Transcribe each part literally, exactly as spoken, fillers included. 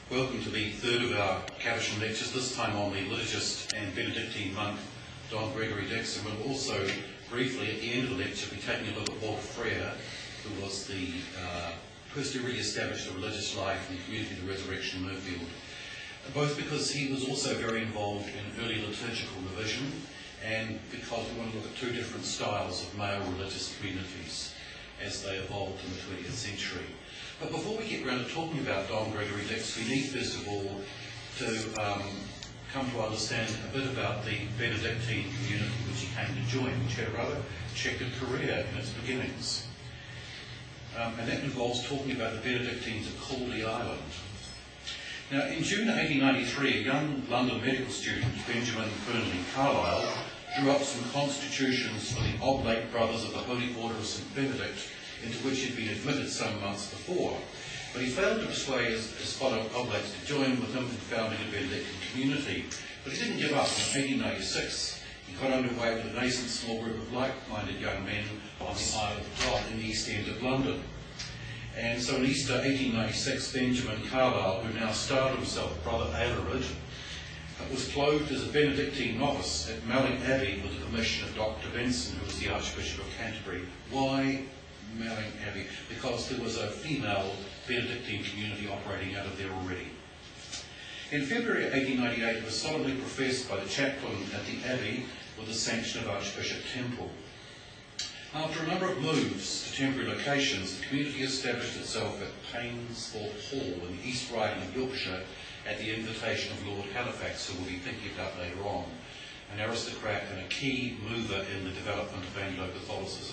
Welcome to the third of our Catechism lectures, this time on the liturgist and Benedictine monk Don Gregory Dixon. We'll also briefly at the end of the lecture be taking a look at Walter Frere, who was the uh, person who really established a religious life in the community of the Resurrection in Mirfield, both because he was also very involved in early liturgical revision and because we want to look at two different styles of male religious communities as they evolved in the twentieth century. But before we get round to talking about Don Gregory Dixon, we need first of all to um, come to understand a bit about the Benedictine community which he came to join, which had a rather checkered career in its beginnings. Um, and that involves talking about the Benedictines of Caldy Island. Now, in June eighteen ninety-three, a young London medical student, Benjamin Burnley Carlyle, drew up some constitutions for the Oblate Brothers of the Holy Order of Saint Benedict, into which he'd been admitted some months before. But he failed to persuade his, his fellow Oblates to join with him in founding a Benedictine community. But he didn't give up. In eighteen ninety-six, he got underway with a nascent small group of like-minded young men on the Isle of Dot in the East End of London. And so in Easter eighteen ninety-six, Benjamin Carlyle, who now styled himself Brother Aelred, was clothed as a Benedictine novice at Malling Abbey with the permission of Doctor Benson, who was the Archbishop of Canterbury. Why Malling Abbey? Because there was a female Benedictine community operating out of there already. In February eighteen ninety-eight, it was solemnly professed by the chaplain at the Abbey with the sanction of Archbishop Temple. After a number of moves to temporary locations, the community established itself at Painsthorpe Hall in the East Riding of Yorkshire at the invitation of Lord Halifax, who we'll be thinking about later on, an aristocrat and a key mover in the development of Anglo-Catholicism.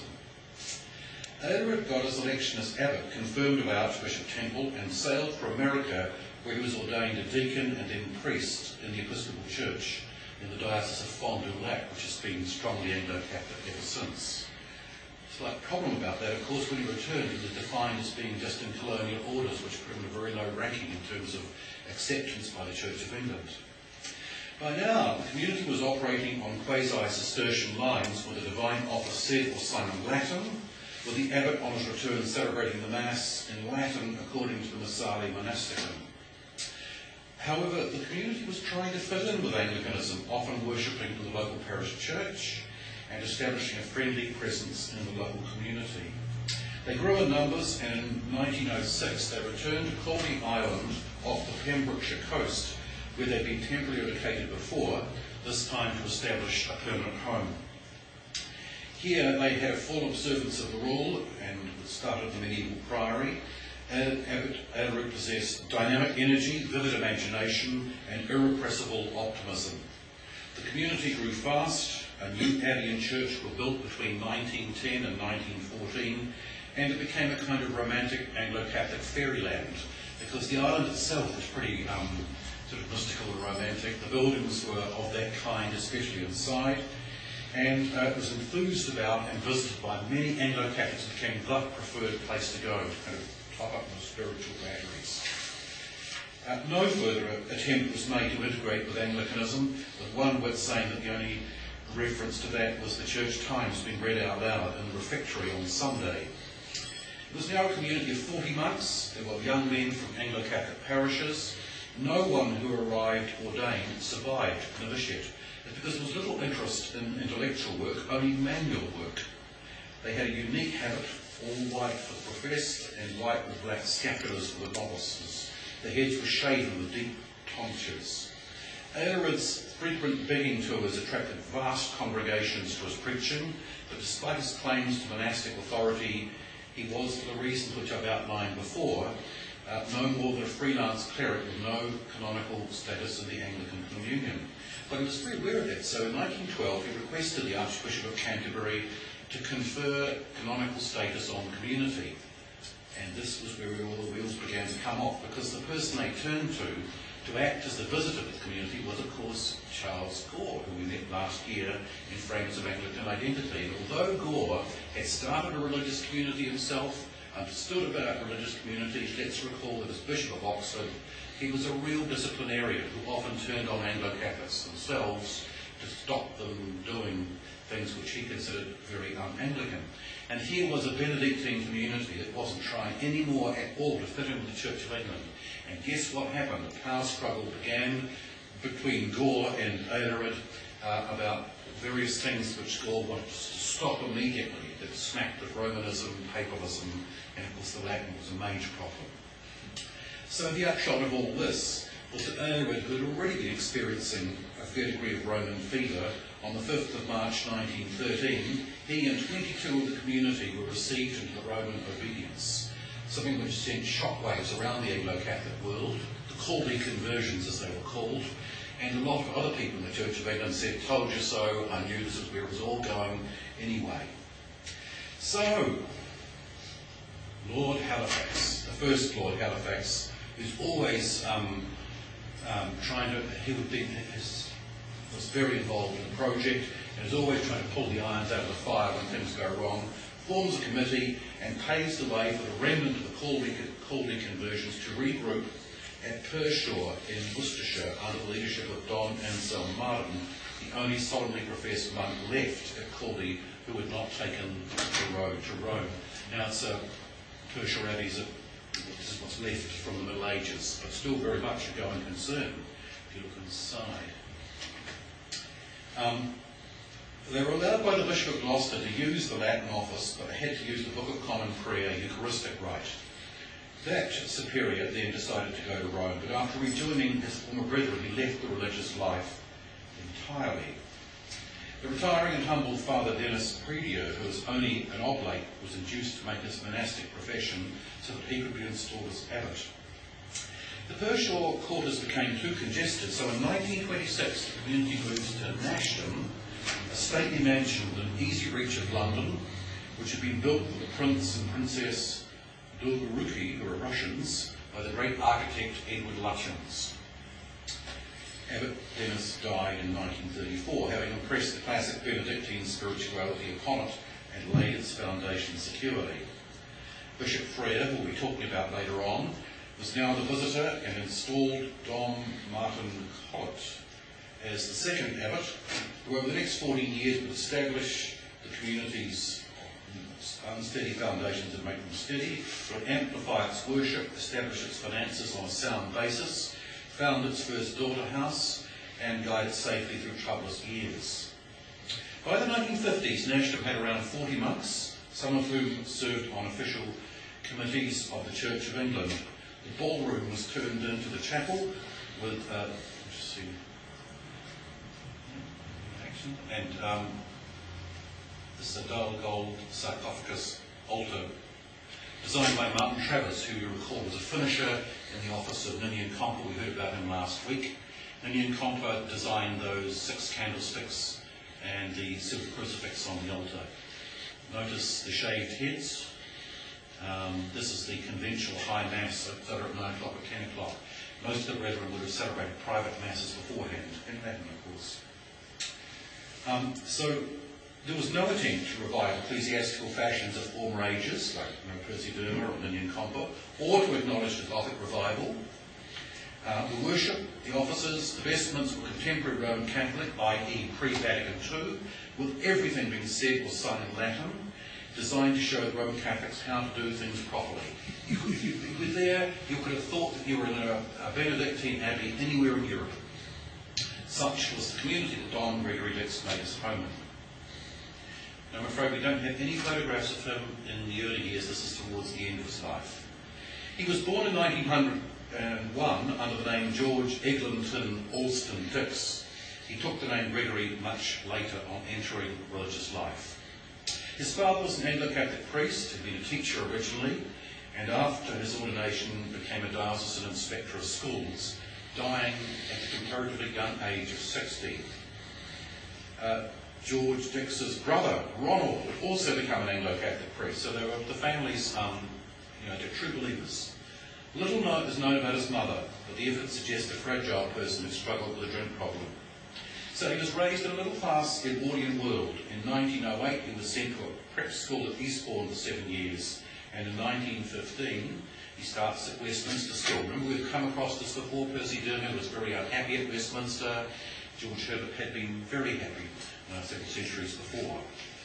Aelred got his election as abbot confirmed by Archbishop Temple and sailed for America, where he was ordained a deacon and then priest in the Episcopal Church in the Diocese of Fond du Lac, which has been strongly Anglo-Catholic ever since. The slight problem about that, of course, when he returned, he was defined as being just in colonial orders, which put him in a very low ranking in terms of acceptance by the Church of England. By now, the community was operating on quasi-Cistercian lines, with the divine office said or sung in Latin, with the abbot on his return celebrating the Mass in Latin according to the Missale Monasticum. However, the community was trying to fit in with Anglicanism, often worshipping in the local parish church and establishing a friendly presence in the local community. They grew in numbers, and in nineteen oh six they returned to Caldy Island off the Pembrokeshire coast, where they'd been temporarily located before, this time to establish a permanent home. Here they had a full observance of the rule and started the medieval priory. Abbot Aelred possessed dynamic energy, vivid imagination and irrepressible optimism. The community grew fast. A new abbey and church were built between nineteen ten and nineteen fourteen, and it became a kind of romantic Anglo-Catholic fairyland, because the island itself was pretty um, sort of mystical and romantic. The buildings were of that kind, especially inside. And uh, it was enthused about and visited by many Anglo-Catholics. It became the preferred place to go to kind of top up the spiritual batteries. Uh, no further attempt was made to integrate with Anglicanism, with one wit saying that the only reference to that was the Church Times being read out loud in the refectory on Sunday. It was now a community of forty monks. There were young men from Anglo-Catholic parishes. No one who arrived ordained survived the novitiate. Because there was little interest in intellectual work, only manual work. They had a unique habit, all white for the professed and white with black scapulars for the novices. The heads were shaven with deep tonsures. Aelred's frequent begging tours attracted vast congregations to his preaching, but despite his claims to monastic authority, he was, for the reasons which I've outlined before, uh, no more than a freelance cleric with no canonical status in the Anglican Communion. But he was very aware of that, so in nineteen twelve he requested the Archbishop of Canterbury to confer canonical status on the community. And this was where all the wheels began to come off, because the person they turned to to act as the visitor of the community was, of course, Charles Gore, who we met last year in Frames of Anglican Identity. And although Gore had started a religious community himself, understood about religious communities, let's recall that as Bishop of Oxford, he was a real disciplinarian who often turned on Anglo-Catholics themselves to stop them doing things which he considered very un-Anglican. And here was a Benedictine community that wasn't trying any more at all to fit into the Church of England. And guess what happened? The power struggle began between Gore and Eadred uh, about various things which Gore wanted to stop immediately, that smacked of Romanism, papalism, and of course the Latin was a major problem. So the upshot of all this was that Eadred, who had already been experiencing a fair degree of Roman fever, on the fifth of March nineteen thirteen, he and twenty-two of the community were received into the Roman obedience, something which sent shockwaves around the Anglo-Catholic world, the Caldy conversions as they were called, and a lot of other people in the Church of England said, "Told you so, I knew this was where it was all going anyway." So, Lord Halifax, the first Lord Halifax, who's always um, um, trying to, he would be, his, was very involved in the project and is always trying to pull the irons out of the fire when things go wrong, forms a committee and paves the way for the remnant of the Caldy, Caldy conversions to regroup at Pershore in Worcestershire under the leadership of Don Anselm Martin, the only solemnly professed monk left at Caldy who had not taken the road to Rome. Now it's uh, Pershore Abbey is what's left from the Middle Ages, but still very much a going concern if you look inside. Um, they were allowed by the Bishop of Gloucester to use the Latin office, but they had to use the Book of Common Prayer Eucharistic rite. That superior then decided to go to Rome, but after rejoining his former brethren, he left the religious life entirely. The retiring and humble Father Denis Predier, who was only an oblate, was induced to make his monastic profession so that he could be installed as abbot. The Pershore quarters became too congested, so in nineteen twenty-six the community moved to Nashton, a stately mansion within easy reach of London, which had been built for the Prince and Princess Dolgoruki, who were Russians, by the great architect Edward Lutyens. Abbot Denis died in nineteen thirty-four, having impressed the classic Benedictine spirituality upon it and laid its foundation securely. Bishop Frere, who we'll be talking about later on, was now the visitor and installed Dom Martin Collett as the second abbot, who over the next fourteen years would establish the community's unsteady foundations and make them steady, would amplify its worship, establish its finances on a sound basis, found its first daughter house, and guide it safely through troublous years. By the nineteen fifties, Nashton had around forty monks, some of whom served on official committees of the Church of England. The ballroom was turned into the chapel with, uh, just see, and um, this is a dull gold sarcophagus altar designed by Martin Travers, who you recall was a finisher in the office of Ninian Compa. We heard about him last week. Ninian Compa designed those six candlesticks and the silver crucifix on the altar. Notice the shaved heads. Um, this is the conventional high mass at nine o'clock or ten o'clock. Most of the brethren would have celebrated private masses beforehand, in Latin of course. Um, so there was no attempt to revive ecclesiastical fashions of former ages, like you know, Percy-Derma or Ninian Compa, or to acknowledge the Gothic revival. Uh, the worship, the offices, the vestments were contemporary Roman Catholic, that is pre-Vatican two, with everything being said or sung in Latin, designed to show the Roman Catholics how to do things properly. You, if you were there, you could have thought that you were in a, a Benedictine abbey anywhere in Europe. Such was the community that Don Gregory Dix made his home in. I'm afraid we don't have any photographs of him in the early years. This is towards the end of his life. He was born in nineteen oh one under the name George Eglinton Alston Dix. He took the name Gregory much later on entering religious life. His father was an Anglo-Catholic priest, had been a teacher originally, and after his ordination became a diocesan inspector of schools, dying at the comparatively young age of sixty. Uh, George Dix's brother, Ronald, would also become an Anglo-Catholic priest, so they were the family's um, you know, true believers. Little known is known about his mother, but the evidence suggests a fragile person who struggled with a drink problem. So he was raised in a middle-class Edwardian world. In nineteen oh eight, he was sent to a prep school at Eastbourne for seven years, and in nineteen fifteen, he starts at Westminster School. Remember, we've come across this before. Percy Derma was very unhappy at Westminster. George Herbert had been very happy uh, several centuries before.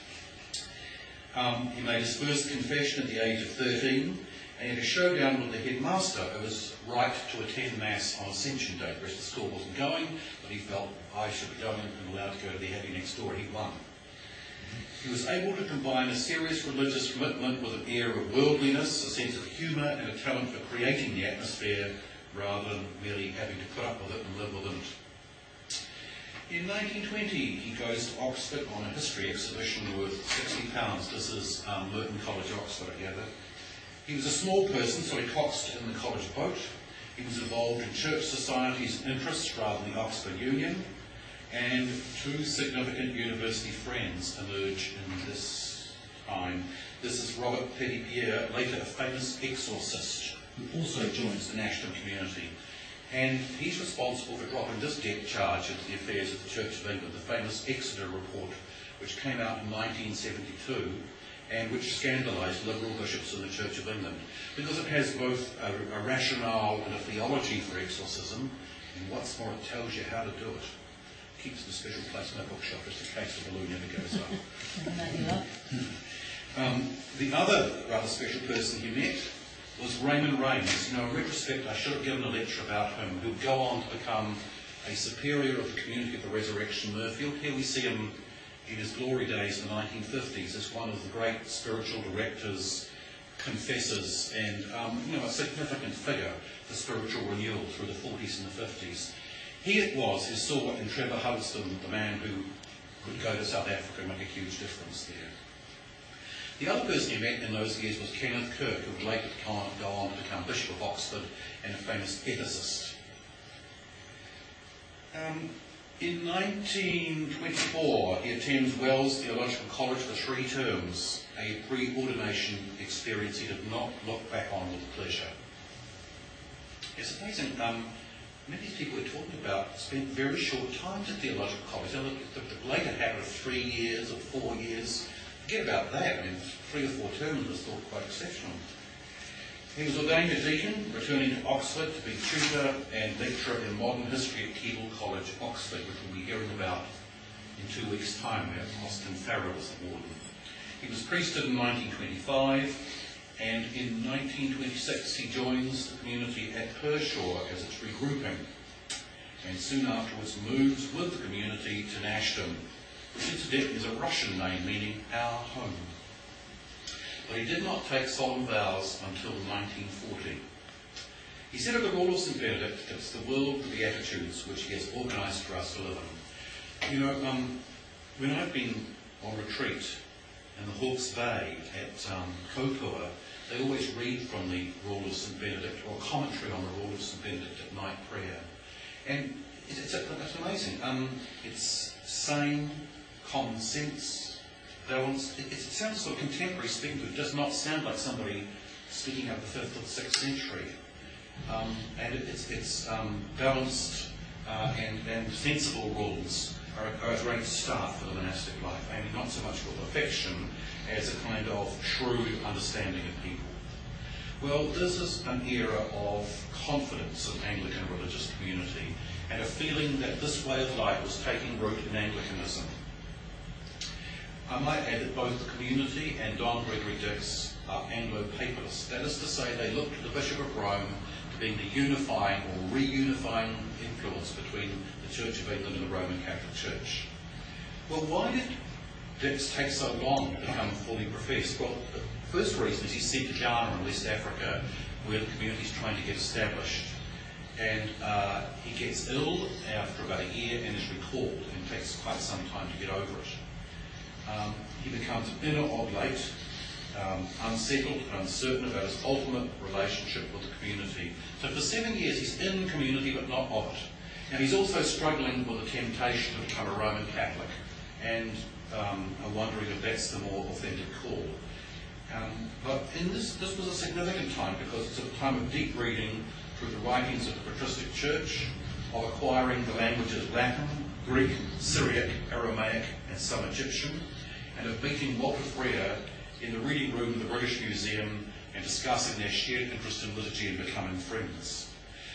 Um, he made his first confession at the age of thirteen, and he had a showdown with the headmaster who was right to attend Mass on Ascension Day. The rest of the school wasn't going, but he felt I should be going and allowed to go to the Abbey next door. He won. He was able to combine a serious religious commitment with an air of worldliness, a sense of humour, and a talent for creating the atmosphere rather than merely having to put up with it and live within it. In nineteen twenty, he goes to Oxford on a history exhibition worth sixty pounds. This is um, Merton College, Oxford, I gather. He was a small person, so he coxed in the college boat. He was involved in church society's interests rather than the Oxford Union. And two significant university friends emerge in this time. This is Robert Petitpierre, later a famous exorcist, who also joins the Nashton community. And he's responsible for dropping this depth charge into the affairs of the Church of England, the famous Exeter Report, which came out in nineteen seventy-two, and which scandalised liberal bishops in the Church of England, because it has both a, a rationale and a theology for exorcism, and what's more, it tells you how to do it. Keeps the special place in my bookshop just in case the balloon never goes up. um, the other rather special person he met was Raymond Raines. You know, in retrospect, I should have given a lecture about him, who would go on to become a superior of the Community of the Resurrection, Mirfield. Here we see him in his glory days in the nineteen fifties as one of the great spiritual directors, confessors, and um, you know, a significant figure for spiritual renewal through the forties and the fifties. He it was who saw in Trevor Huddleston the man who could go to South Africa and make a huge difference there. The other person he met in those years was Kenneth Kirk, who would later go on to become Bishop of Oxford and a famous ethicist. Um, in nineteen twenty-four, he attends Wells Theological College for three terms, a pre-ordination experience he did not look back on with pleasure. It's amazing. Um, Many people we're talking about spent very short times at theological college. Now, the, the, the later habit of three years or four years, forget about that. I mean, three or four terms was thought quite exceptional. He was ordained a deacon, returning to Oxford to be tutor and lecturer in modern history at Keble College, Oxford, which we'll be hearing about in two weeks' time. We have Austin Farrell as the warden. He was priested in nineteen twenty-five. And in nineteen twenty-six, he joins the community at Pershaw as its regrouping, and soon afterwards moves with the community to Nashton, which incidentally is a Russian name meaning our home. But he did not take solemn vows until nineteen forty. He said of the rule of Saint Benedict, it's the world of the Beatitudes which he has organised for us to live in. You know, um, when I've been on retreat in the Hawke's Bay at um, Kopua, they always read from the Rule of Saint Benedict, or a commentary on the Rule of Saint Benedict at night prayer. And it's, it's, it's amazing. Um, it's sane, common sense, balanced. It, it sounds sort of contemporary speaking, but it does not sound like somebody speaking of the fifth or sixth century. Um, and it, it's, it's um, balanced uh, and, and sensible rules are, are a great start for the monastic life. I mean, not so much for perfection as a kind of shrewd understanding of people. Well, this is an era of confidence of Anglican religious community and a feeling that this way of life was taking root in Anglicanism. I might add that both the community and Don Gregory Dix are Anglo-papalists. That is to say, they look to the Bishop of Rome to being the unifying or reunifying influence between the Church of England and the Roman Catholic Church. Well, why did Dix take so long to become fully professed? Well, the first reason is he's sent to Ghana in West Africa, where the community is trying to get established. And uh, he gets ill after about a year and is recalled, and it takes quite some time to get over it. Um, he becomes an inner oblate, um, unsettled and uncertain about his ultimate relationship with the community. So for seven years he's in the community but not of it. And he's also struggling with the temptation to become a Roman Catholic, and um, I'm wondering if that's the more authentic call. Um, but in this, this was a significant time because it's a time of deep reading through the writings of the patristic church, of acquiring the languages Latin, Greek, Syriac, Aramaic, and some Egyptian, and of meeting Walter Frere in the reading room of the British Museum and discussing their shared interest in liturgy and becoming friends.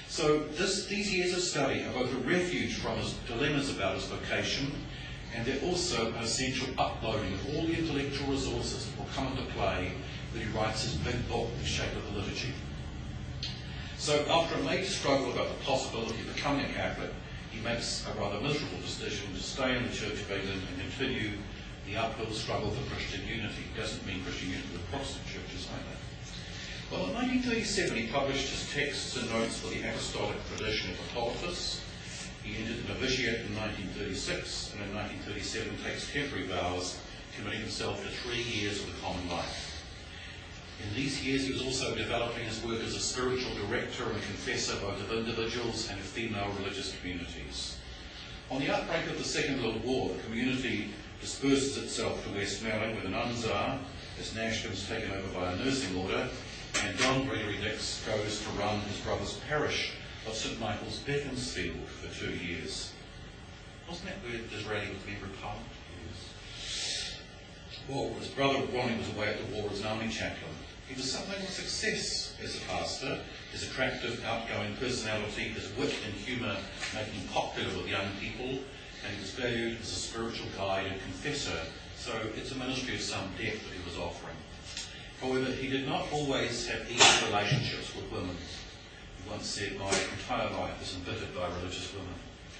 So this, these years of study are both a refuge from his dilemmas about his vocation, and they're also an essential uploading of all the intellectual resources that will come into play that he writes his big book, The Shape of the Liturgy. So after a major struggle about the possibility of becoming a Catholic, he makes a rather miserable decision to stay in the Church of England and continue the uphill struggle for Christian unity. It doesn't mean Christian unity with Protestant churches either. Well, in nineteen thirty-seven he published his texts and notes for the Apostolic Tradition of Hippolytus. He entered the novitiate in nineteen thirty-six, and in nineteen thirty-seven takes temporary vows, committing himself to three years of the common life. In these years he was also developing his work as a spiritual director and confessor both of individuals and of female religious communities. On the outbreak of the Second World War, the community disperses itself to Westmelling with an unzar, as Nashton is taken over by a nursing order, and Don Gregory Dix goes to run his brother's parish of St Michael's, Beaconsfield, for two years. Wasn't that where Disraeli was being repelled? Yes. Well, his brother Ronnie was away at the war as an army chaplain. He was something of a success as a pastor, his attractive, outgoing personality, his wit and humour making popular with young people, and he was valued as a spiritual guide and confessor, so it's a ministry of some depth that he was offering. However, he did not always have easy relationships with women. He once said, "My entire life is embittered by religious women."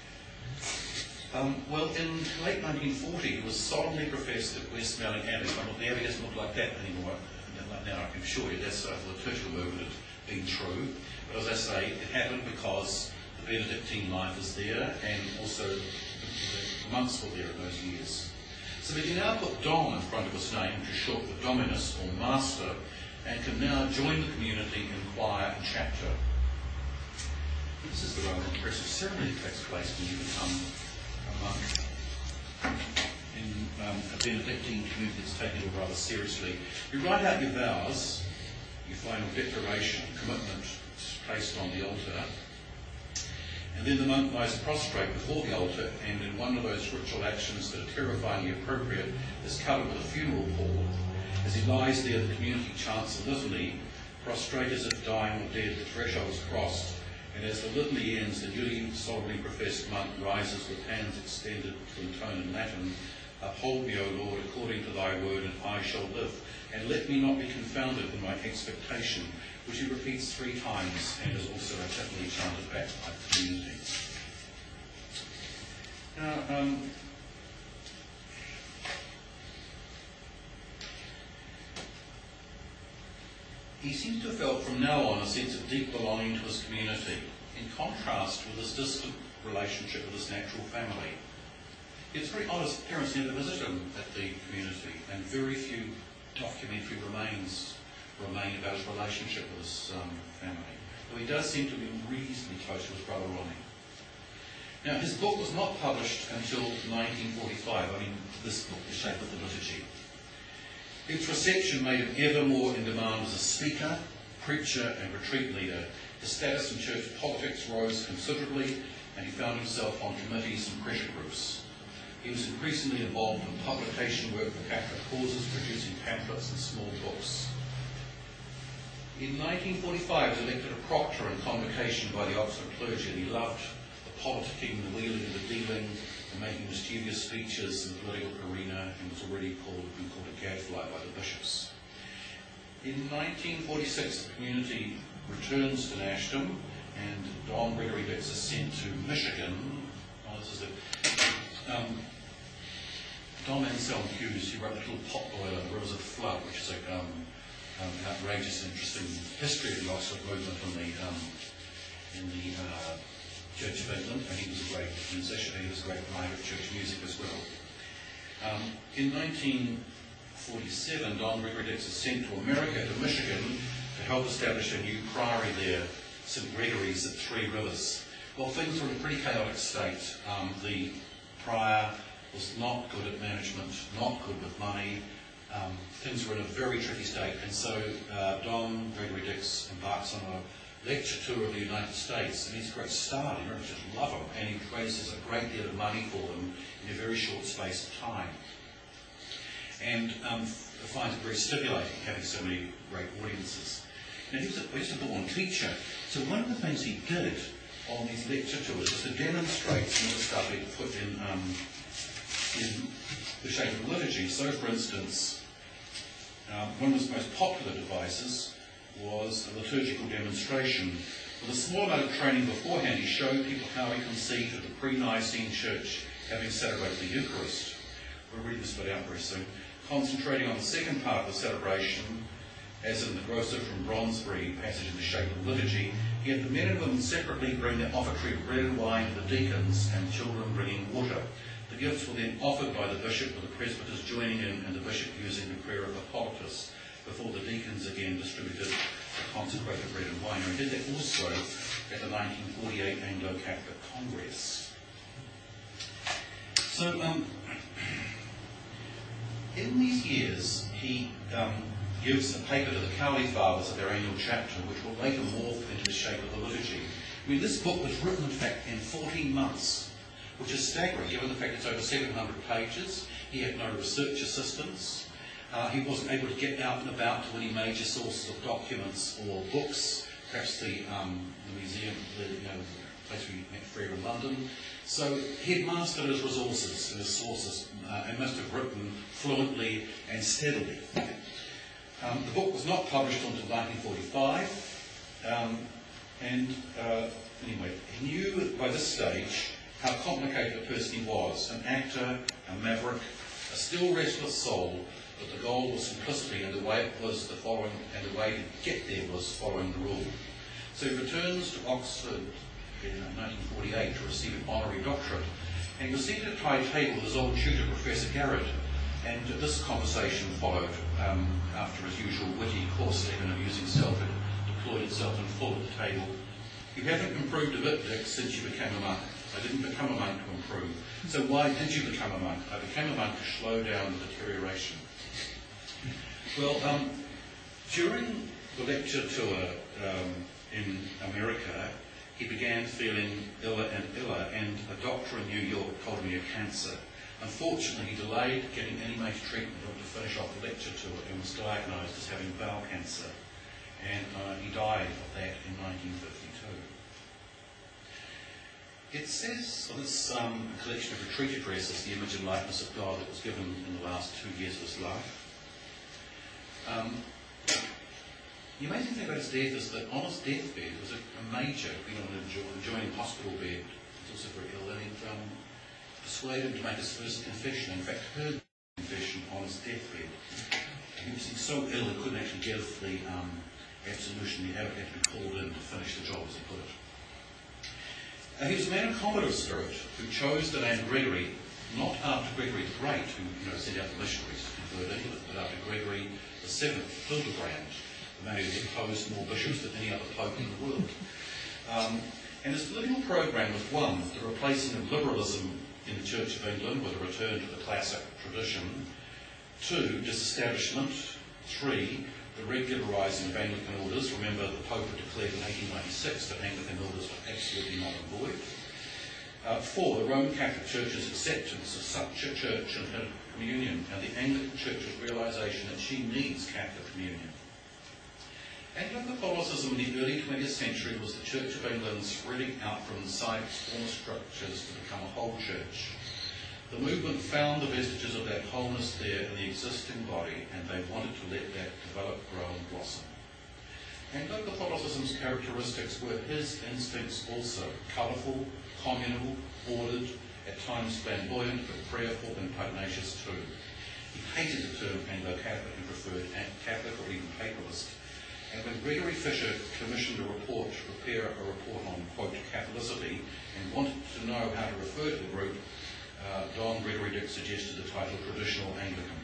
Um, well, in late nineteen forty, he was solemnly professed at Westmelling Abbey. Well, the Abbey doesn't look like that anymore. Now I can assure you that's over the tertiary movement had been true. But as I say, it happened because the Benedictine life is there, and also the monks were there in those years. So we can now put Dom in front of his name, which is short for Dominus, or Master, and can now join the community in choir and chapter. This is the rather impressive ceremony that takes place when you become a monk in um, a Benedictine community that's taken it rather seriously. You write out your vows, your final declaration, commitment placed on the altar, and then the monk lies prostrate before the altar, and in one of those ritual actions that are terrifyingly appropriate is covered with a funeral pall. As he lies there, the community chants a litany, prostrate as if dying or dead, the threshold is crossed, and as the litany ends, the newly solemnly professed monk rises with hands extended to intone in Latin, "Uphold me, O Lord, according to thy word, and I shall live. And let me not be confounded in my expectation," which he repeats three times and is also articulately chanted back by the community. Now, um, he seems to have felt from now on a sense of deep belonging to his community, in contrast with his distant relationship with his natural family. It's very odd, his parents never visited him at the community, and very few documentary remains remain about his relationship with his um, family. Though he does seem to be reasonably close to his brother Ronnie. Now, his book was not published until nineteen forty-five. I mean, this book, The Shape of the Liturgy. Its reception made him ever more in demand as a speaker, preacher, and retreat leader. His status in church politics rose considerably, and he found himself on committees and pressure groups. He was increasingly involved in publication work for Catholic causes, producing pamphlets and small books. In nineteen forty-five, he was elected a proctor in convocation by the Oxford clergy, and he loved the politicking, the wheeling and the dealing, and making mischievous speeches in the political arena, and was already called, been called a gadfly by the bishops. In nineteen forty-six, the community returns to Nashton, and Don Gregory Dix is sent to Michigan. Oh, this is it. Um, Dom Anselm Hughes, he wrote the little pot boiler, The Rivers of Flood, which is a um, um, outrageous, interesting history of the Oxford movement in the, um, in the uh, Church of England, and he was a great musician, he was a great writer of church music as well. Um, in nineteen forty-seven, Don Gregory Dix is sent to America, to Michigan, to help establish a new priory there, Saint Gregory's at Three Rivers. Well, things were in a pretty chaotic state. Um, the prior was not good at management, not good with money. Um, things were in a very tricky state, and so uh, Don Gregory Dix embarks on a lecture tour of the United States, and he's a great star. The Americans just love him, and he raises a great deal of money for them in a very short space of time. And um, finds it very stimulating having so many great audiences. Now, he was, a, he was a born teacher, so one of the things he did on these lecture tours was to demonstrate some of the stuff he'd put in, um, in the shape of liturgy. So, for instance, um, one of his most popular devices was a liturgical demonstration. With a small amount of training beforehand, he showed people how he conceived of the pre-Nicene church having celebrated the Eucharist. We'll read this bit out very soon. Concentrating on the second part of the celebration, as in the Grosser from Bronsbury passage in the shape of liturgy, he had the men and women separately bring their offertory of bread and wine to the deacons and children bringing water. The gifts were then offered by the bishop, with the presbyters joining in and the bishop using the prayer of Hippolytus before the deacons again distributed the consecrated bread and wine. And he did that also at the nineteen forty-eight Anglo-Catholic Congress. So, um, in these years, he um, gives a paper to the Cowley Fathers at their annual chapter, which will later morph into the shape of the liturgy. I mean, this book was written, in fact, in fourteen months, which is staggering, given the fact it's over seven hundred pages. He had no research assistants. Uh, he wasn't able to get out and about to any major sources of documents or books, perhaps the, um, the museum, the, you know, the place we met Frere in London. So he had mastered his resources and his sources uh, and must have written fluently and steadily. Um, the book was not published until nineteen forty-five, um, and uh, anyway, he knew by this stage how complicated a person he was, an actor, a maverick, a still restless soul, but the goal was simplicity, and the way it was the following, and the way to get there was following the rule. So he returns to Oxford in nineteen forty-eight to receive an honorary doctorate, and he was seated at high table with his old tutor, Professor Garrett, and this conversation followed um, after his usual witty, coarse, even amusing self had deployed itself in full at the table. You haven't improved a bit, Dick, since you became a monk. I didn't become a monk to improve. So why did you become a monk? I became a monk to slow down the deterioration. Well, um, during the lecture tour um, in America, he began feeling iller and iller, and a doctor in New York told him he had cancer. Unfortunately, he delayed getting any major treatment to finish off the lecture tour and was diagnosed as having bowel cancer. And uh, he died of that in nineteen fifty-two. It says, well, this um, collection of retreat addresses, the image and likeness of God, that was given in the last two years of his life. Um, the amazing thing about his death is that on his deathbed, it was a, a major, you know, an adjoining hospital bed. He was also very ill, and it um, persuaded him to make his first confession. In fact, heard the confession on his deathbed. He was so ill he couldn't actually give the um, absolution. He had, had to be called in to finish the job, as he put it. Uh, he was a man of combative spirit who chose the name Gregory, not after Gregory the Great, who you know, sent out the missionaries to convert England, but after Gregory the Seventh, Hildebrand, the man who deposed more bishops than any other pope in the world. Um, and his political program was one, the replacing of liberalism in the Church of England with a return to the classic tradition. Two, disestablishment. Three, the regularising of Anglican orders. Remember, the Pope had declared in eighteen ninety-six that Anglican orders were absolutely not and void. Uh, four, the Roman Catholic Church's acceptance of such a church and her communion, and the Anglican Church's realisation that she needs Catholic communion. Anglican Catholicism in the early twentieth century was the Church of England spreading out from inside its former structures to become a whole church. The movement found the vestiges of that wholeness there in the existing body, and they wanted to let that develop, grow and blossom. Anglican Catholicism's characteristics were his instincts also, colourful, communal, ordered, at times flamboyant, but prayerful and pugnacious too. He hated the term Anglo-Catholic and preferred Catholic or even papalist. And when Gregory Fisher commissioned a report to prepare a report on, quote, Catholicity, and wanted to know how to refer to the group, uh, Don Gregory Dick suggested the title Traditional Anglican.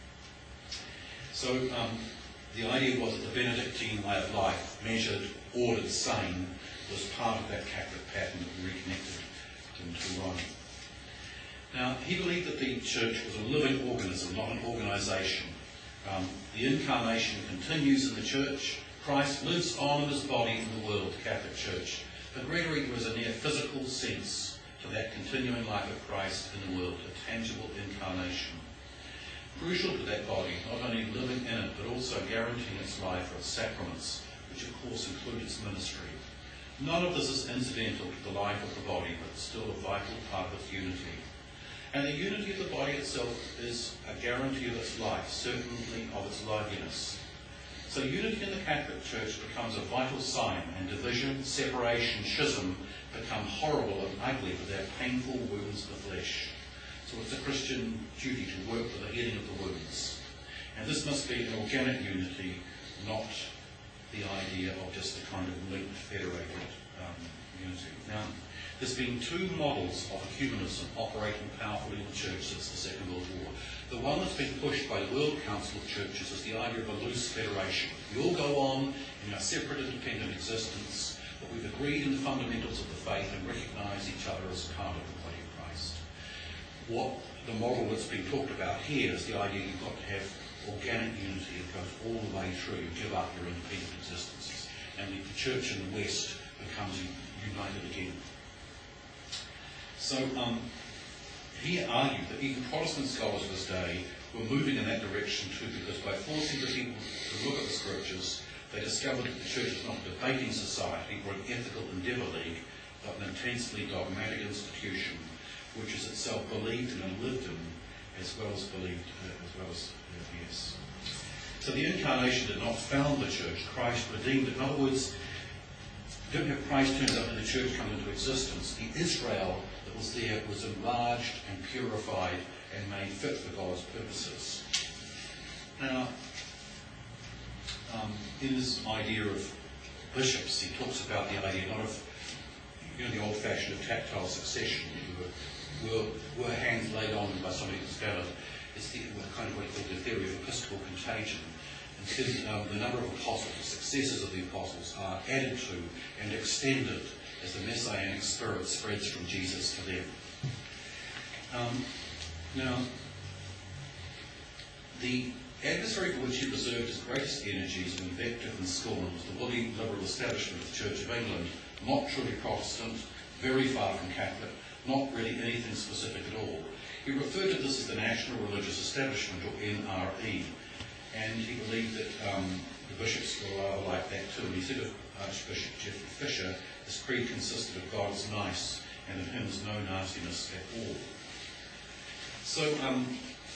So um, the idea was that the Benedictine way of life, measured, ordered, sane, was part of that Catholic pattern that reconnected him to Rome. Now, he believed that the church was a living organism, not an organisation. Um, the incarnation continues in the church. Christ lives on in his body in the world, the Catholic Church. But Gregory was a near physical sense to that continuing life of Christ in the world, a tangible incarnation. Crucial to that body, not only living in it, but also guaranteeing its life of sacraments, which of course include its ministry. None of this is incidental to the life of the body, but it's still a vital part of its unity. And the unity of the body itself is a guarantee of its life, certainly of its liveliness. So unity in the Catholic Church becomes a vital sign, and division, separation, schism become horrible and ugly with their painful wounds of the flesh. So it's a Christian duty to work for the healing of the wounds. And this must be an organic unity, not the idea of just a kind of linked, federated um, unity. Now, there's been two models of ecumenism operating powerfully in the Church since the Second World War. The one that's been pushed by the World Council of Churches is the idea of a loose federation. We all go on in our separate, independent existence, but we've agreed in the fundamentals of the faith and recognise each other as part of the body of Christ. What the model that's been talked about here is the idea you've got to have organic unity that goes all the way through. You give up your independent existences, and the Church in the West becomes united again. So um, he argued that even Protestant scholars of his day were moving in that direction too, because by forcing the people to look at the scriptures, they discovered that the Church is not a debating society or an ethical endeavour league, but an intensely dogmatic institution, which is itself believed in and lived in, as well as believed, uh, as well as uh, yes. So the Incarnation did not found the Church. Christ redeemed it. In other words, you don't have Christ turns up and the Church comes into existence. The Israel that was there was enlarged and purified and made fit for God's purposes. Now, um, in his idea of bishops, he talks about the idea not of, you know, the old-fashioned of tactile succession. You were, were, were hands laid on by somebody who's gathered. It's the kind of what he called the theory of episcopal contagion. Instead, um, the number of apostles, the successors of the apostles, are added to and extended as the Messianic spirit spreads from Jesus to them. Um, now, the adversary for which he reserved his greatest energies of invective and scorn was the woolly liberal establishment of the Church of England, not truly Protestant, very far from Catholic, not really anything specific at all. He referred to this as the National Religious Establishment, or N R E, and he believed that um, the bishops were rather like that too. And he said of Archbishop Geoffrey Fisher, this creed consisted of God is nice, and in him is no nastiness at all. So, um,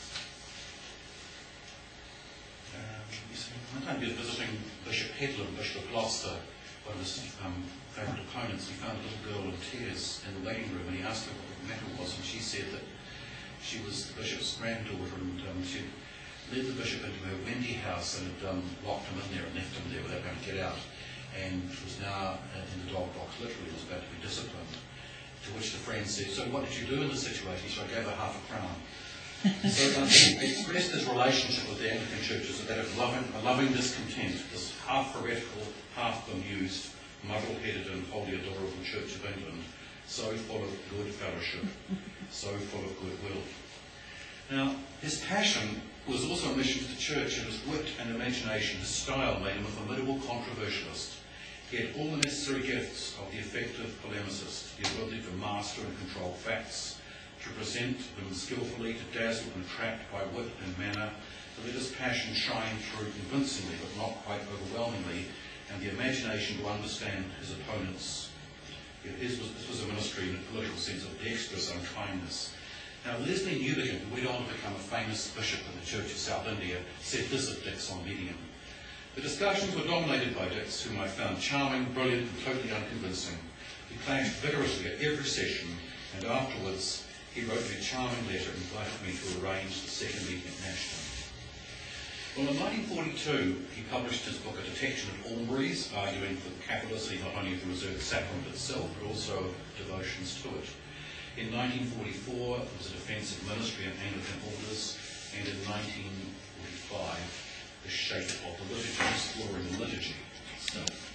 uh, one time he was visiting Bishop Headland, Bishop of Gloucester, one of his um, favourite opponents. He found a little girl in tears in the waiting room, and he asked her what the matter was, and she said that she was the bishop's granddaughter, and um, she led the bishop into her Wendy house and had um, locked him in there and left him there without going to get out, and was now uh, in the dog box, literally was about to be disciplined. To which the friend said, "So what did you do in this situation?" So I gave her half a crown. So um, he expressed his relationship with the Anglican Church as that of loving, a loving discontent, this half heretical, half bemused, muddle-headed and wholly adorable Church of England, so full of good fellowship, so full of goodwill. Now, his passion was also a mission to the Church, and his wit and imagination, his style, made him a formidable controversialist. He had all the necessary gifts of the effective polemicist, the ability to master and control facts, to present them skillfully, to dazzle and attract by wit and manner, to let his passion shine through convincingly but not quite overwhelmingly, and the imagination to understand his opponents. His was, this was a ministry in a political sense of dexterous unkindness. Now, Leslie Newbigin, who went on to become a famous bishop in the Church of South India, said this of Dix on meeting him. The discussions were dominated by Dix, whom I found charming, brilliant, and totally unconvincing. We clashed vigorously at every session, and afterwards he wrote me a charming letter and invited me to arrange the second meeting at Nashton. Well, in nineteen forty-two, he published his book, A Detection of Almburies, arguing for the Catholicity not only of the reserved sacrament itself, but also of devotions to it. In nineteen forty-four, there was a defence of ministry and Anglican orders, and in nineteen forty-five, the shape of the liturgy, exploring the liturgy itself.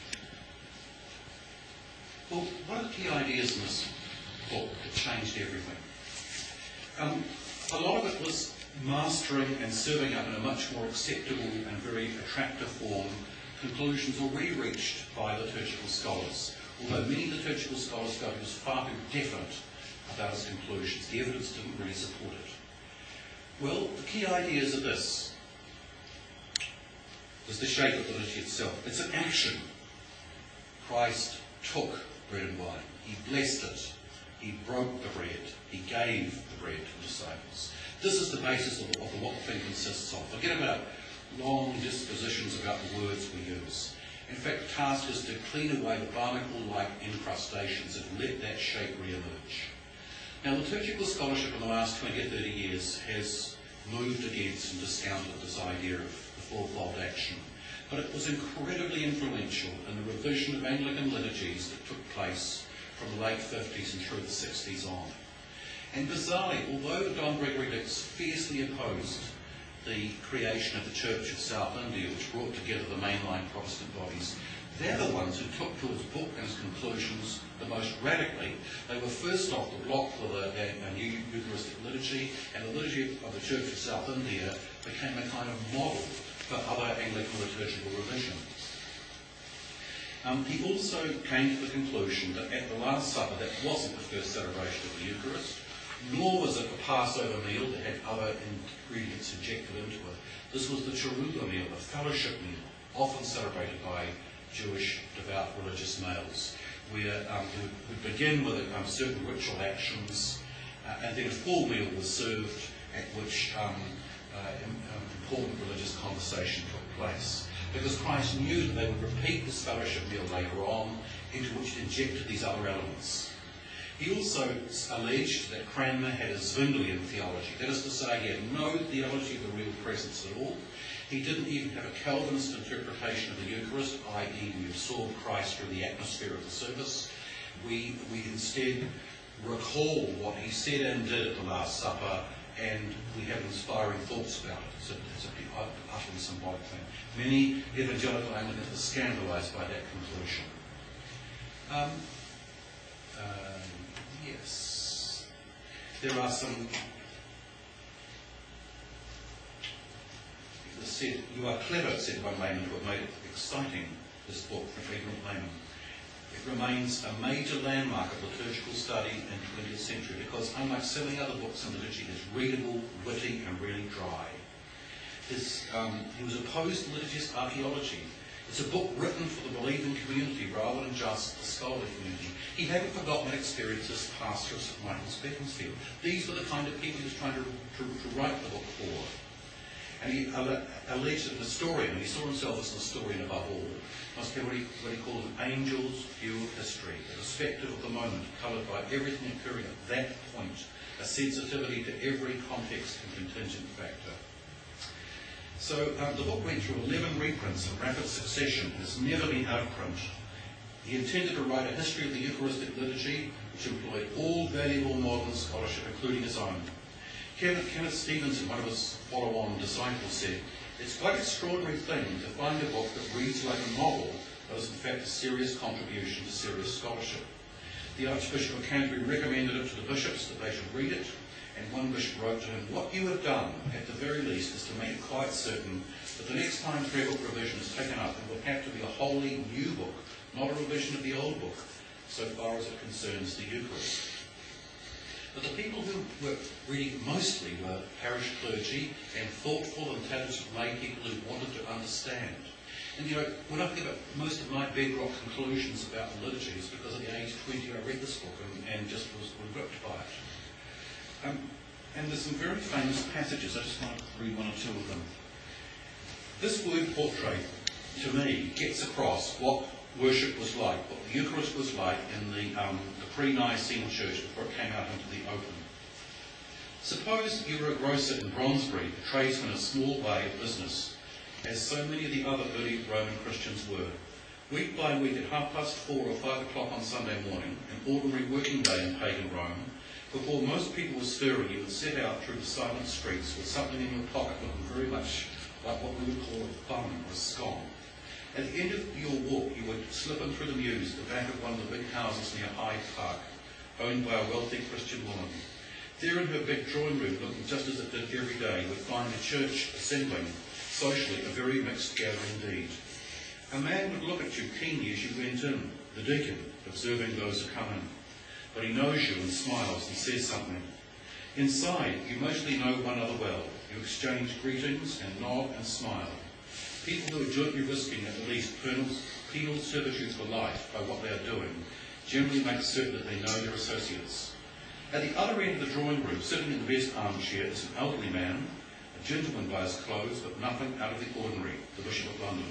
Well, what are the key ideas in this book that changed everything? Um, a lot of it was mastering and serving up in a much more acceptable and very attractive form conclusions already reached by liturgical scholars. Although many liturgical scholars felt he was far too definite about his conclusions. The evidence didn't really support it. Well, the key ideas are this. There's the shape of the liturgy itself. It's an action. Christ took bread and wine. He blessed it. He broke the bread. He gave the bread to the disciples. This is the basis of, of what the thing consists of. Forget about long dispositions about the words we use. In fact, the task is to clean away the barnacle-like incrustations and let that shape re-emerge. Now, liturgical scholarship in the last twenty or thirty years has moved against and discounted this idea of the fourfold action. But it was incredibly influential in the revision of Anglican liturgies that took place from the late fifties and through the sixties on. And bizarrely, although the Don Gregory Dix fiercely opposed the creation of the Church of South India, which brought together the mainline Protestant bodies, they're the ones who took to his book and his conclusions the most radically. They were first off the block with a, a, a new Eucharistic liturgy, and the liturgy of the Church of South India became a kind of model for other Anglican liturgical revision. Um, he also came to the conclusion that at the Last Supper, that wasn't the first celebration of the Eucharist, nor was it a Passover meal that had other ingredients injected into it. This was the Cheruba meal, a fellowship meal, often celebrated by Jewish devout religious males, where um, we would begin with um, certain ritual actions, uh, and then a full meal was served at which um, uh, um, important religious conversation took place. Because Christ knew that they would repeat this fellowship meal later on, into which he injected these other elements. He also alleged that Cranmer had a Zwinglian theology. That is to say, he had no theology of the real presence at all. He didn't even have a Calvinist interpretation of the Eucharist, that is we absorb Christ through the atmosphere of the service. We, we instead recall what he said and did at the Last Supper, and we have inspiring thoughts about it. It's, a, it's an utterly symbolic thing. Many evangelical Anglicans are scandalised by that conclusion. Um, uh, yes. There are some... Said, you are clever, said one layman who had made it exciting, this book from ignorant layman. It remains a major landmark of liturgical study in the twentieth century because, unlike so many other books in liturgy, it is readable, witty, and really dry. His, um, he was opposed to liturgist archaeology. It's a book written for the believing community rather than just the scholarly community. He hadn't forgotten that experience as pastor of St Michael's Beaconsfield. These were the kind of people he was trying to, to, to write the book for. And he alleged that an historian, and he saw himself as an historian above all, must have what he, what he called an angel's view of history, a perspective of the moment, coloured by everything occurring at that point, a sensitivity to every context and contingent factor. So um, the book went through eleven reprints in rapid succession and has never been out of print. He intended to write a history of the Eucharistic liturgy, which employed all valuable modern scholarship, including his own. Kenneth, Kenneth Stevenson, one of his follow-on disciples, said, "It's quite an extraordinary thing to find a book that reads like a novel, but is in fact a serious contribution to serious scholarship." The Archbishop of Canterbury recommended it to the bishops that they should read it, and one bishop wrote to him, "What you have done, at the very least, is to make it quite certain that the next time prayer book revision is taken up, it will have to be a wholly new book, not a revision of the old book, so far as it concerns the Eucharist." But the people who were reading mostly were parish clergy and thoughtful, intelligent lay people who wanted to understand. And you know, when I think about most of my bedrock conclusions about the liturgy, it's because at the age of twenty I read this book and, and just was, was gripped by it. Um, and there's some very famous passages. I just want to read one or two of them. This word portrait, to me, gets across what worship was like, what the Eucharist was like in the, um, the pre-Nicene church before it came out into the open. Suppose you were a grocer in Brondesbury, a tradesman in a small way of business, as so many of the other early Roman Christians were. Week by week at half past four or five o'clock on Sunday morning, an ordinary working day in pagan Rome, before most people were stirring, you would set out through the silent streets with something in your pocket looking very much like what we would call a bun or a scone. At the end of your walk, you would slip in through the mews at the back of one of the big houses near Hyde Park, owned by a wealthy Christian woman. There in her big drawing room, looking just as it did every day, you would find the church assembling, socially, a very mixed gathering indeed. A man would look at you keenly as you went in, the deacon, observing those who come in. But he knows you and smiles and says something. Inside, you mostly know one another well. You exchange greetings and nod and smile. People who are jointly risking at least penal, penal servitude for life by what they are doing generally make certain that they know their associates. At the other end of the drawing room, sitting in the best armchair, is an elderly man, a gentleman by his clothes, but nothing out of the ordinary, the Bishop of London.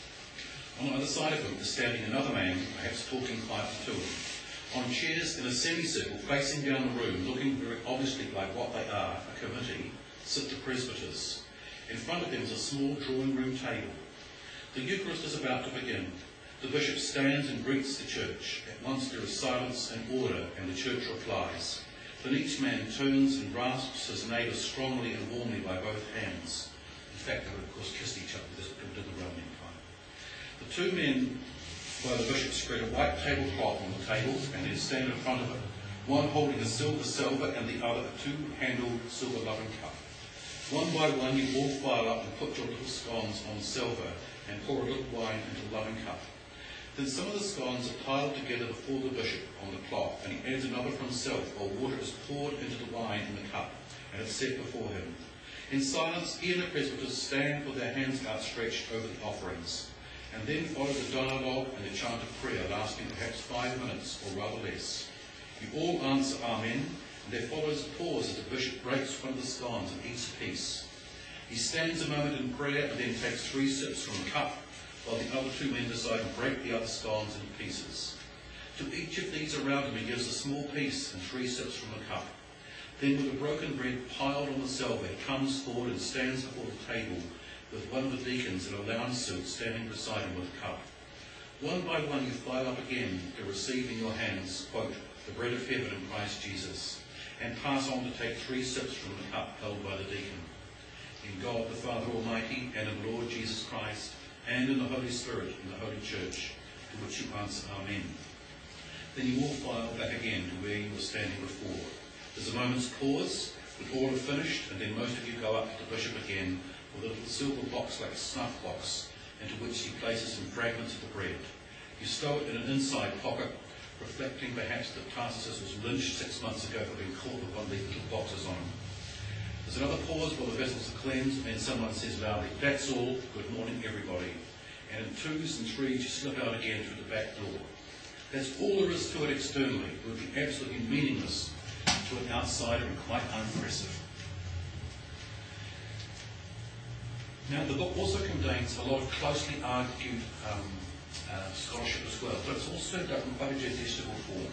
On either side of him is standing another man, perhaps talking quietly to him. On chairs in a semicircle facing down the room, looking very obviously like what they are, a committee, sit the presbyters. In front of them is a small drawing room table. The Eucharist is about to begin. The bishop stands and greets the church. At once there is silence and order, and the church replies. Then each man turns and grasps his neighbour strongly and warmly by both hands. In fact, they would of course kissed each other because people did the Roman Empire. The two men by the bishop spread a white tablecloth on the table and then stand in front of it, one holding a silver salver and the other a two-handled silver loving cup. One by one you all file up and put your little scones on the silver and pour a little wine into the loving cup. Then some of the scones are piled together before the bishop on the cloth, and he adds another for himself, while water is poured into the wine in the cup, and it's set before him. In silence, he and the presbyters stand with their hands outstretched over the offerings, and then follow the dialogue and the chant of prayer, lasting perhaps five minutes, or rather less. You all answer Amen, and there follows a pause as the bishop breaks one of the scones and eats a piece. He stands a moment in prayer and then takes three sips from the cup, while the other two men decide to break the other scones into pieces. To each of these around him he gives a small piece and three sips from the cup. Then with the broken bread piled on the salver, he comes forward and stands before the table with one of the deacons in a lounge suit standing beside him with a cup. One by one you file up again to receive in your hands, quote, the bread of heaven in Christ Jesus, and pass on to take three sips from the cup held by the deacon. In God the Father Almighty, and in the Lord Jesus Christ, and in the Holy Spirit, in the Holy Church, to which you answer Amen. Then you all file back again to where you were standing before. There's a moment's pause, when all are finished, and then most of you go up to the bishop again with a little silver box like a snuff box, into which he places some fragments of the bread. You stow it in an inside pocket, reflecting perhaps that Tarsus was lynched six months ago for being caught with one of these little boxes on him. There's another pause while the vessels are cleansed, and then someone says loudly, that's all, good morning everybody. And in twos and threes you slip out again through the back door. That's all there is to it externally. It would be absolutely meaningless to an outsider and quite unimpressive. Now the book also contains a lot of closely argued um, uh, scholarship as well, but it's all served up in quite a digestible form.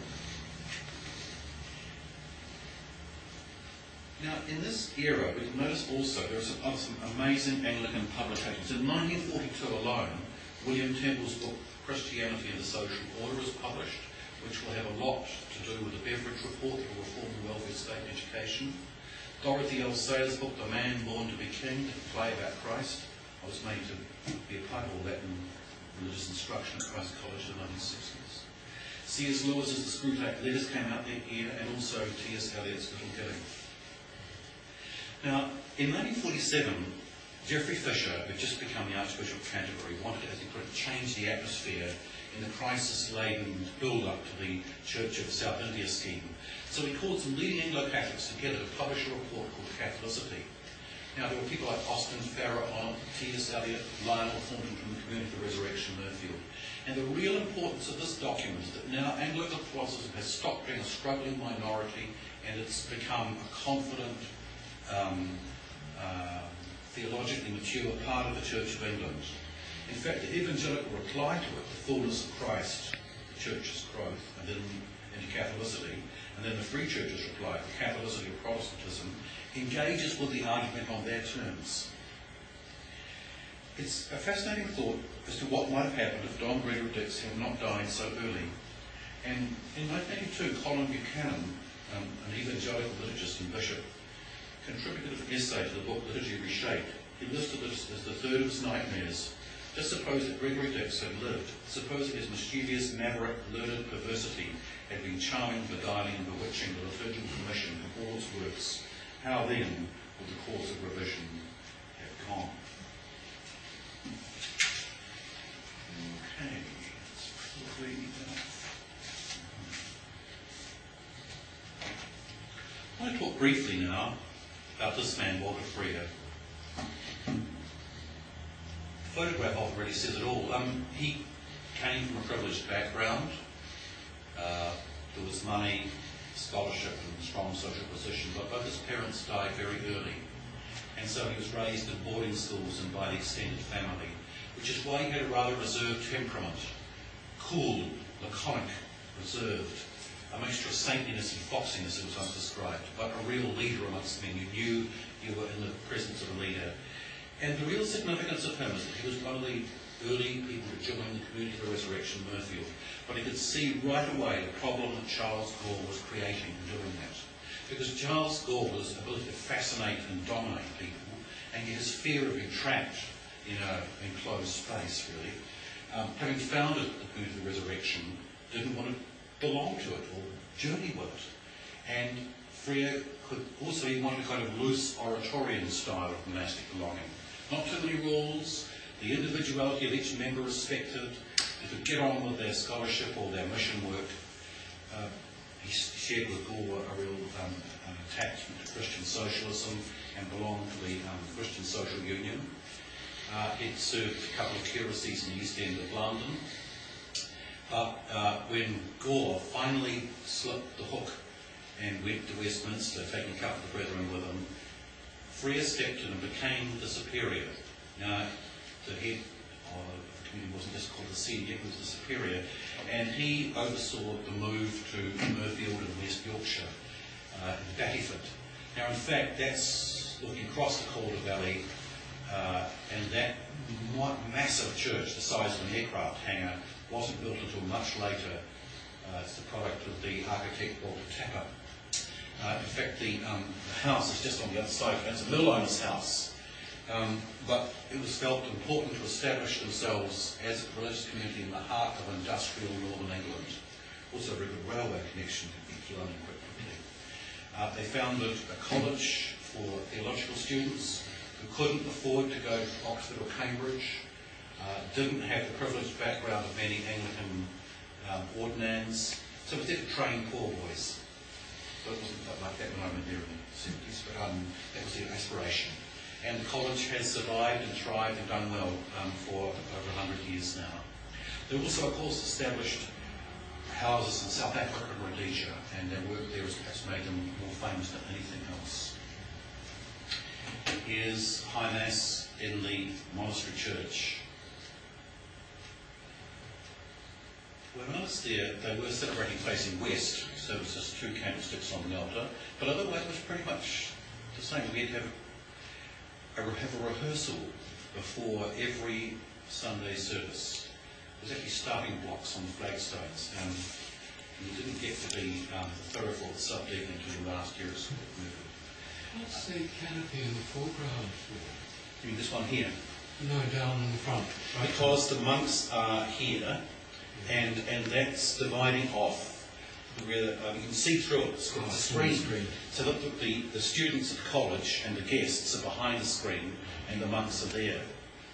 Now, in this era, we can notice also there are some, other, some amazing Anglican publications. In nineteen forty-two alone, William Temple's book, Christianity and the Social Order, was published, which will have a lot to do with the Beveridge Report that will reform the welfare state and education. Dorothy L. Sayers' book, The Man Born to be King, a play about Christ. I was made to be a part of all that in religious instruction at Christ College in the nineteen sixties. C S Lewis's The Screwtape Letters came out that year, and also T S Eliot's Little Giving. Now, in nineteen forty-seven, Geoffrey Fisher, who had just become the Archbishop of Canterbury, wanted, as he put it, change the atmosphere in the crisis-laden build-up to the Church of South India scheme. So he called some leading Anglo-Catholics together to publish a report called Catholicity. Now, there were people like Austin Farrer on T S Eliot, Lionel Thornton from the Community for Resurrection, Murfield. And the real importance of this document is that now Anglican Catholicism has stopped being a struggling minority and it's become a confident, Um, uh, theologically mature part of the Church of England. In fact, the evangelical reply to it, the fullness of Christ, the Church's growth, and then into Catholicity, and then the Free Church's reply, the Catholicity of Protestantism, engages with the argument on their terms. It's a fascinating thought as to what might have happened if Don Gregory Dix had not died so early. And in nineteen eighty-two, Colin Buchanan, um, an evangelical liturgist and bishop, contributed an essay to the book Liturgy Reshaped. He listed this as the third of his nightmares. Just suppose that Gregory Dix had lived. Suppose that his mischievous, maverick, learned perversity had been charming, beguiling, and bewitching the liturgical commission and all its works. How then would the course of revision have gone? Okay, that's probably enough. I want to talk briefly now about this man, Walter Freer. photograph of him really says it all. Um, he came from a privileged background. Uh, there was money, scholarship and strong social position, but both his parents died very early. And so he was raised in boarding schools and by the extended family, which is why he had a rather reserved temperament. Cool, laconic, reserved, a mixture of saintliness and foxiness, it was once described, but a real leader amongst men. You knew you were in the presence of a leader. And the real significance of him is that he was one of the early people to join the Community of the Resurrection, Mirfield. But he could see right away the problem that Charles Gore was creating in doing that. Because Charles Gore's ability to fascinate and dominate people, and yet his fear of being trapped in an enclosed space, really, um, having founded the Community of the Resurrection, didn't want to belong to it or journey with it. And Frere could also, he wanted a kind of loose oratorian style of monastic belonging. Not too many rules, the individuality of each member respected, they could get on with their scholarship or their mission work. Uh, he shared with Gore a real um, um, attachment to Christian socialism and belonged to the um, Christian Social Union. Uh, he'd served a couple of curacies in the East End of London. But uh, when Gore finally slipped the hook and went to Westminster, taking a couple of the brethren with him, Frere stepped in and became the superior. Now, the head of the community wasn't just called the senior, he was the superior, and he oversaw the move to Mirfield in West Yorkshire, uh, in Battyford. Now, in fact, that's looking across the Calder Valley, uh, and that massive church, the size of an aircraft hangar, wasn't built until much later. Uh, it's the product of the architect Walter Tapper. Uh, in fact, the, um, the house is just on the other side. It's a mill owner's house. Um, but it was felt important to establish themselves as a religious community in the heart of industrial northern England. Also a very good railway connection to be London quickly. Uh, they founded a college for theological students who couldn't afford to go to Oxford or Cambridge, uh, didn't have the privileged background of many Anglican um, ordinands, so it was there to train poor boys. So it wasn't quite like that when I went there in the seventies, but um, that was their aspiration. And the college has survived and thrived and done well um, for over one hundred years now. They also, of course, established houses in South Africa and Rhodesia, and their work there has perhaps made them more famous than anything else. Here's High Mass in the monastery church. When I was there, they were celebrating facing west, so it was just two candlesticks on the altar, but otherwise it was pretty much the same. We'd have a, have a rehearsal before every Sunday service. There was actually starting blocks on the flagstones, and you didn't get to be um, the thoroughful subdeacon until the last year of school. What's the canopy in the foreground for? You mean this one here? No, down in the front. Right. Because the monks are here, and and that's dividing off where um, you can see through it. It's got Oh, a screen. screen. So that the, the, the students at the college and the guests are behind the screen, and the monks are there.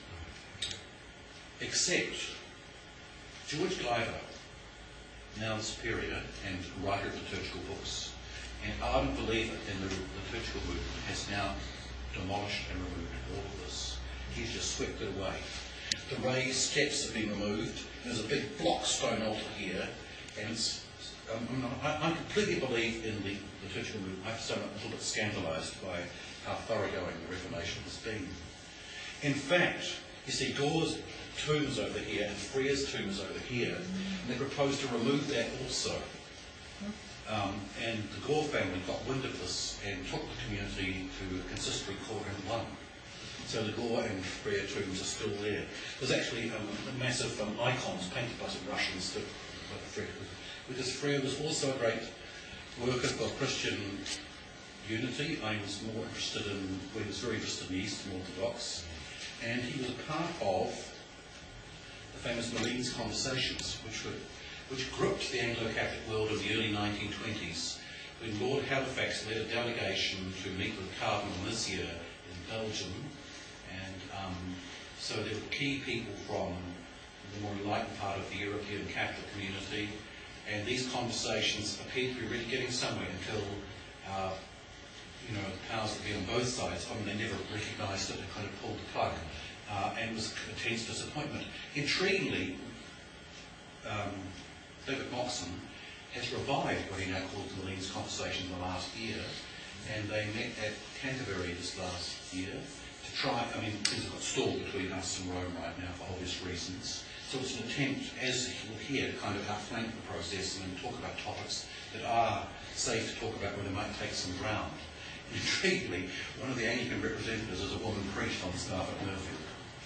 Except George Guyver, now the superior and writer of liturgical books, and ardent believer in the liturgical movement, has now demolished and removed all of this. He's just swept it away. The raised steps have been removed. There's a big block stone altar here, and it's, um, I, I completely believe in the liturgical movement. I have to say I'm a little bit scandalised by how thoroughgoing the Reformation has been. In fact, you see, Gore's tomb is over here and Frere's tomb is over here, and they proposed to remove that also. Um, and the Gore family got wind of this and took the community to a consistory court in one. So the Gore and Frere tombs are still there. There's actually um, massive um, icons painted by some Russians that, by Frere, because Frere was also a great worker for Christian unity. I was more interested in, well, he was very interested in the Eastern Orthodox, and he was a part of the famous Malines Conversations, which were which gripped the Anglo-Catholic world in the early nineteen twenties, when Lord Halifax led a delegation to meet with Cardinal Messier in Belgium. And um, so there were key people from the more enlightened part of the European Catholic community, and these conversations appeared to be really getting somewhere until uh, you know, the powers that be on both sides, I mean, they never recognised it, they kind of pulled the plug. uh, and was a tense disappointment. Intriguingly, um, David Moxon has revived what he now calls the Leeds Conversation in the last year, and they met at Canterbury this last year to try, I mean, things have got stalled between us and Rome right now for obvious reasons. So it's an attempt, as you'll hear, to kind of outflank the process and talk about topics that are safe to talk about where they might take some ground. Intriguingly, one of the Anglican representatives is a woman priest on staff at Murfield.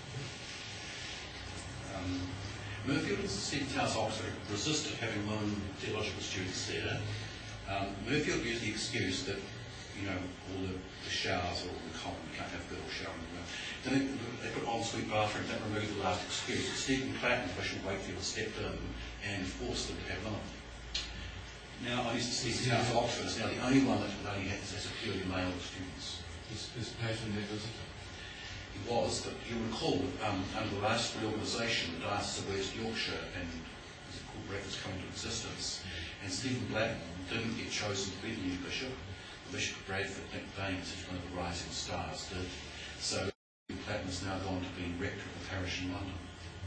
Um, Murfield is Stephen House, Oxford, resisted having lone theological students there. Um, Murfield used the excuse that, you know, all the, the showers are all in common, you can't have girls showering. Then they, they put ensuite bathrooms, that removed the last excuse. Stephen Platten, Bishop Wakefield, stepped in and forced them to have none. Now, I used to see Stephen House, Oxford is now the only one that only has, has a purely male students. Is, is Platten there, wasn't it? He was, but you recall, um, under the last reorganisation, the Diocese of West Yorkshire and was it called Breakfast came into existence, and Stephen Platten didn't get chosen to be the new bishop. The Bishop of Bradford, Nick Baines, who's one of the rising stars, did. So Stephen Platten has now gone to being rector of the parish in London.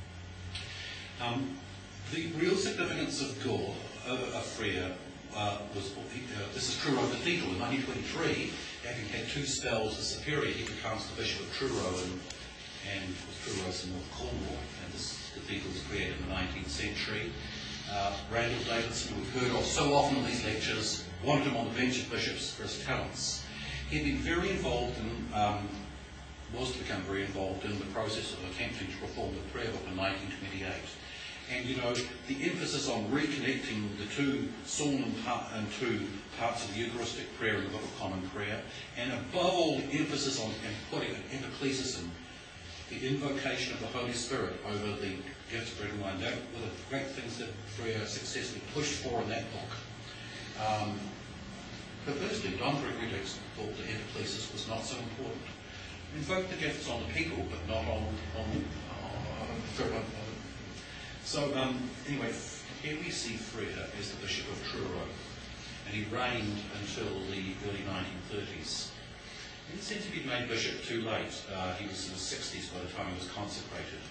Um, the real significance of Gore over a Freya uh, was, uh, this is Truro Cathedral in nineteen twenty-three. Having had two spells as superior, he becomes the Bishop of Truro and, and Truro's in North Cornwall, and this cathedral was created in the nineteenth century. Uh, Randall Davidson, who we've heard of so often in these lectures, wanted him on the bench of bishops for his talents. He'd been very involved in, um, was to become very involved in the process of attempting to reform the prayer book in nineteen twenty-eight. And, you know, the emphasis on reconnecting the two psalm and, part, and two parts of the Eucharistic prayer and the Book of Common Prayer, and above all, the emphasis on and putting an interclesis, the invocation of the Holy Spirit over the gifts of bread and wine. That were the great things that Freya successfully pushed for in that book. Um, perversely, Don Gregory Dix thought the interclesis was not so important. Invoke the gifts on the people, but not on, on, on, on So, um, anyway, here we see Freya as the Bishop of Truro, and he reigned until the early nineteen thirties. He seemed to be made bishop too late. Uh, he was in his sixties by the time he was consecrated.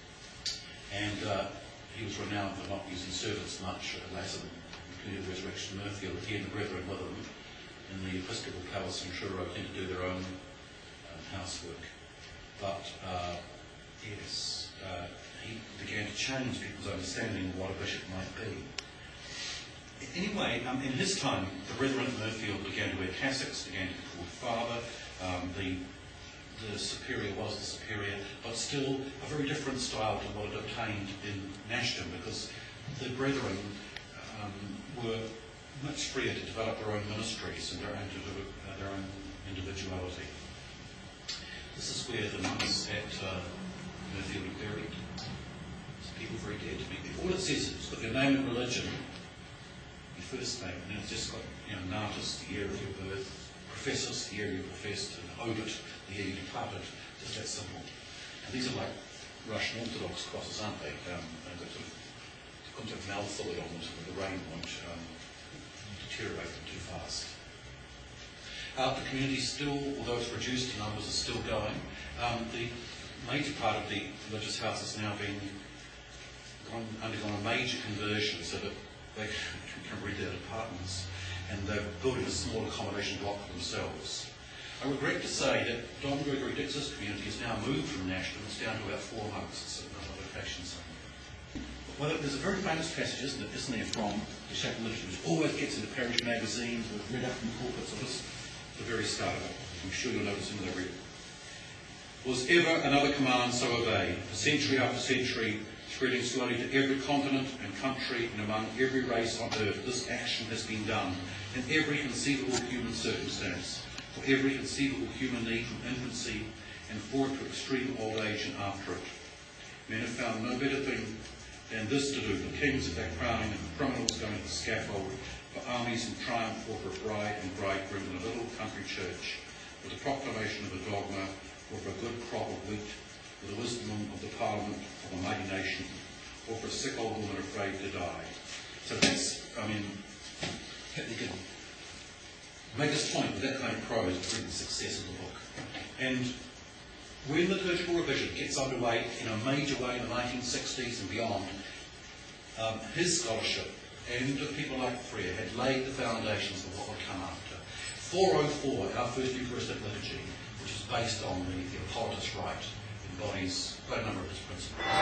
And uh, he was renowned for not using servants much, uh, later including Resurrection Murfield. He and the brethren with him in the Episcopal Palace in Truro tend to do their own um, housework. But, uh, yes, uh, he began to change people's understanding of what a bishop might be. Anyway, um, in his time, the brethren at Murfield began to wear cassocks, began to be called father. Um, the, the superior was the superior, but still a very different style to what it obtained in Nashton, because the brethren um, were much freer to develop their own ministries and their own, uh, their own individuality. This is where the monks at uh, Murfield are buried. People very dear to me. All it says is it's got their name and religion, your first name, and then it's just got, you know, Natus, the year of your birth, Professus, the year you professed, and Obit, the year you departed, just that simple. And these are like Russian Orthodox crosses, aren't they? Um, and they sort of come to malfolid on them so that the rain won't um, deteriorate them too fast. Uh, the community still, although it's reduced in numbers, is still going. Um, the major part of the religious house is now being undergone a major conversion so that they can rent their apartments, and they're building a small accommodation block for themselves. I regret to say that Don Gregory Dix's community has now moved from Nashton. It's down to about four monks. It's another location somewhere. Well, there's a very famous passage, isn't it, isn't there, from the Chapel Liturgy, which always gets into parish magazines, with read up from pulpits, so this is the very start of it. I'm sure you'll notice when they read it. Was ever another command so obeyed, for century after century, spreading slowly to every continent and country and among every race on earth, this action has been done in every conceivable human circumstance, for every conceivable human need from infancy and forward to extreme old age and after it. Men have found no better thing than this to do, for kings at their crowning and for criminals going to the scaffold, for armies in triumph, or for a bride and bridegroom in a little country church, for the proclamation of a dogma, or for a good crop of wheat, for the wisdom of the Parliament of a mighty nation, or for a sick old woman afraid to die. So that's, I mean, you can make this point with that kind of prose to bring the success of the book. And when the liturgical revision gets underway in a major way in the nineteen sixties and beyond, um, his scholarship and people like Frere had laid the foundations of what would come after. four oh four, our first Eucharistic liturgy, which is based on the Hippolytus Rite, embodies quite a number of his principles.